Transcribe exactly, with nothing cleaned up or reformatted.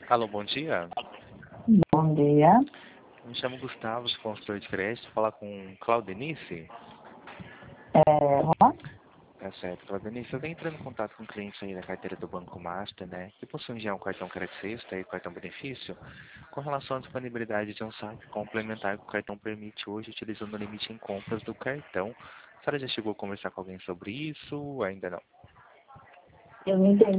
Alô, bom dia. Bom dia. Me chamo Gustavo, sou consultor de crédito. Falar com Claudenice? É, ó, Tá certo, Claudenice. Eu venho entrando em contato com um cliente aí da carteira do Banco Master, né? Que possui já um cartão crédito sexta e cartão benefício, com relação à disponibilidade de um saque complementar que o cartão permite hoje, utilizando o limite em compras do cartão. A senhora já chegou a conversar com alguém sobre isso? Ainda não? eu não entendi.